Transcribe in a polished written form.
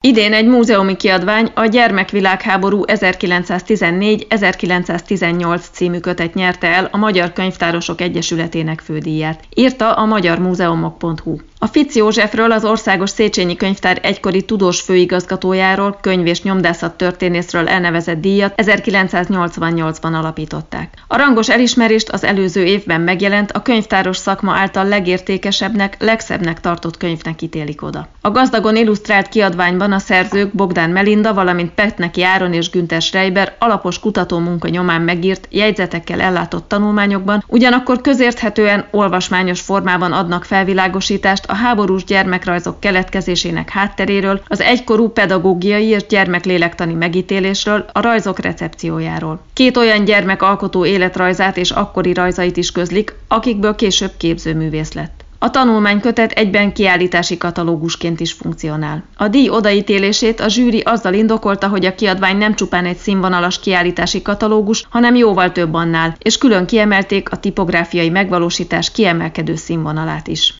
Idén egy múzeumi kiadvány a Gyermekvilágháború 1914-1918 című kötet nyerte el a Magyar Könyvtárosok Egyesületének fődíját, írta a magyarmúzeumok.hu. A Fics Józsefről, az Országos Széchenyi Könyvtár egykori tudós főigazgatójáról, könyv- és nyomdászattörténészről elnevezett díjat 1988-ban alapították. A rangos elismerést az előző évben megjelent a könyvtáros szakma által legértékesebbnek, legszebbnek tartott könyvnek ítélik oda. A gazdagon illusztrált kiadványban a szerzők Bogdán Melinda, valamint Petneki Áron és Günther Schreiber alapos kutatómunka nyomán megírt, jegyzetekkel ellátott tanulmányokban ugyanakkor közérthetően, olvasmányos formában adnak felvilágosítást a háborús gyermekrajzok keletkezésének hátteréről, az egykorú pedagógiai és gyermeklélektani megítélésről, a rajzok recepciójáról. Két olyan gyermekalkotó életrajzát és akkori rajzait is közlik, akikből később képzőművész lett. A tanulmánykötet egyben kiállítási katalógusként is funkcionál. A díj odaítélését a zsűri azzal indokolta, hogy a kiadvány nem csupán egy színvonalas kiállítási katalógus, hanem jóval több annál, és külön kiemelték a tipográfiai megvalósítás kiemelkedő színvonalát is.